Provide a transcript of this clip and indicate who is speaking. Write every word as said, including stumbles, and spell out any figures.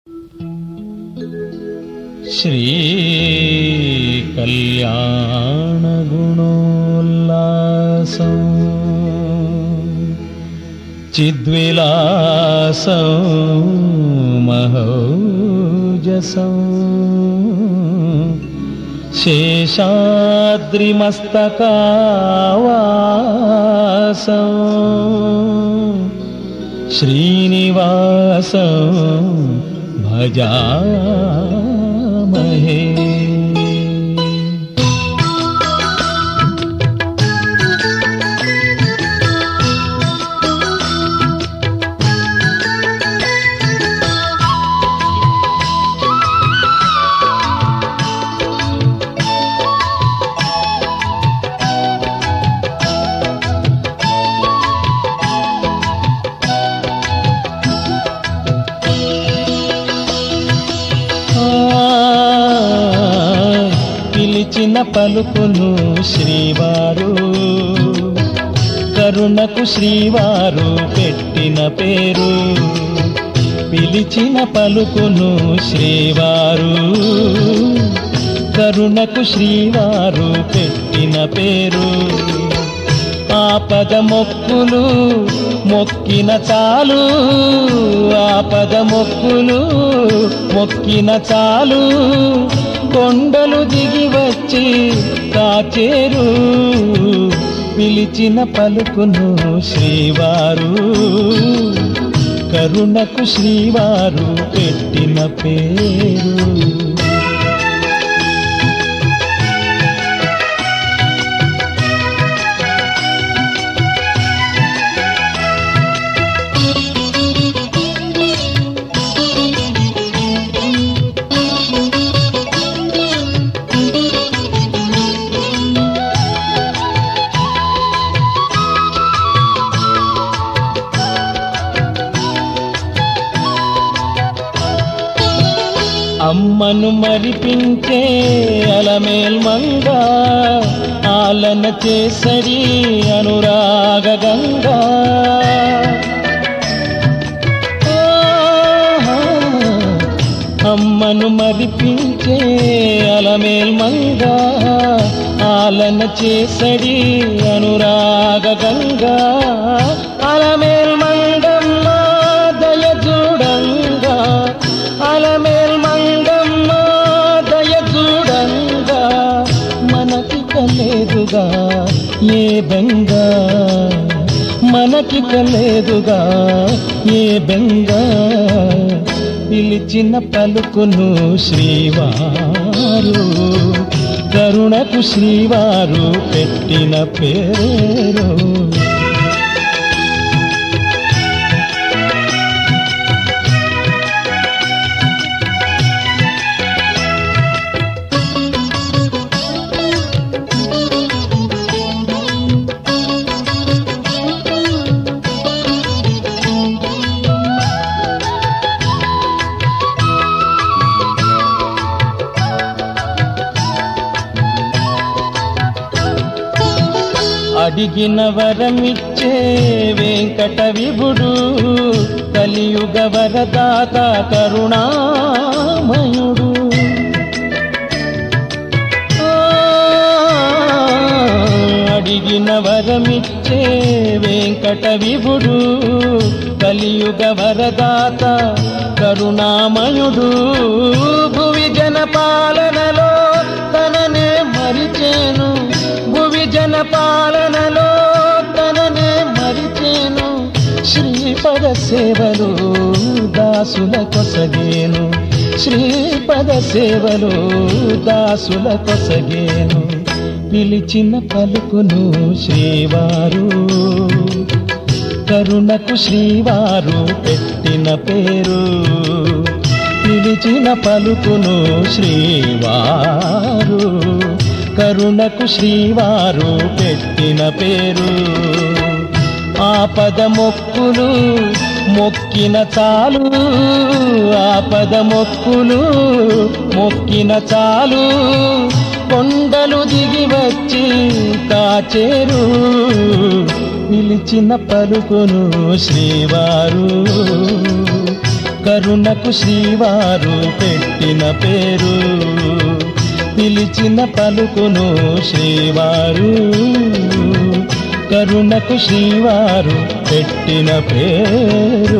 Speaker 1: శ్రీ కళ్యాణ గుణోల్లాసం చిద్విలాసం మహోజసం శేషాద్రిమస్తకావాసం శ్రీనివాసం భజామహే. పిలిచిన పలుకును శ్రీవారు, కరుణకు శ్రీవారు పెట్టిన పేరు. పిలిచిన పలుకును శ్రీవారు, కరుణకు శ్రీవారు పెట్టిన పేరు. ఆపద మొక్కులు మొక్కిన చాలు, ఆపద మొక్కులు మొక్కిన చాలు, కొండలు దిగి వచ్చి కాచేరు. పిలిచిన పలుకును శ్రీవారు, కరుణకు శ్రీవారు పెట్టిన పేరు. అమ్మను మరిపించే అలమేల్ మంగ, ఆలన చేసరి అనురాగ గంగా. అమ్మను మరిపించే అలమేల్ మంగ, ఆలన చేసరి అనురాగ గంగా. అలమేల్ మంగమ్మ దయ చూడంగా, అలమేల్ మంగమ్మ దయ చూడంగా, మనకి కలేదుగా ఏ బెంగ, మనకి కలేదుగా ఏ బెంగ. పిలిచిన పలుకును శ్రీవారు, కరుణకు శ్రీవారు పెట్టిన పేరు. అడిగిన వరమిచ్చే వెంకట విభుడు, కలియుగ వరదాత కరుణామయుడు. అడిగిన వరమిచ్చే వెంకట విభుడు, కలియుగ వరదాత కరుణామయుడు. భువి జన పాలనలో తననే మరిచేను, భువి జన పాలనలో తననే మరిచేను. శ్రీపద సేవలు దాసుల కొసగేను, శ్రీపద సేవలు దాసుల కొసగేను. పిలిచిన పలుకును శ్రీవారు, కరుణకు శ్రీవారు పెట్టిన పేరు. పిలిచిన పలుకును శ్రీవారు, కరుణకు శ్రీవారు పెట్టిన పేరు. ఆపద మొక్కులు మొక్కిన చాలు, ఆపద మొక్కులు మొక్కిన చాలు, కొండలు దిగి వచ్చి కాచేరు. పిలిచిన పలుకును శ్రీవారు, కరుణకు శ్రీవారు పెట్టిన పేరు, పిలిచిన పలుకును శ్రీవారు, కరుణకు శ్రీవారు పెట్టిన పేరు.